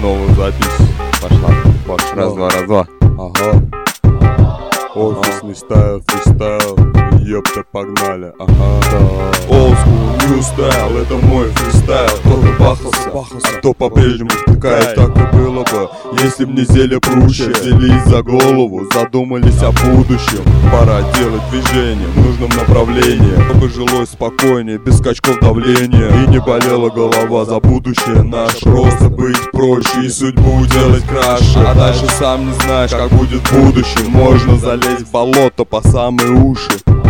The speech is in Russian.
новую запись. Пошла. Раз, два. Ага. Офисный стайл, фристайл. Ёпта, погнали. Ага. Old school, new style, это мой фристайл. Кто-то бахался, а кто по-прежнему втыкает. Так и было бы, если б не зелье прущее. Взялись за голову, задумались о будущем. Пора делать движение в нужном направлении, чтобы жилось спокойнее, без скачков давления. И не болела голова за будущее наш. Просто быть проще и судьбу делать краше. А дальше сам не знаешь, как будет в будущем. Можно залезть в болото по самые уши.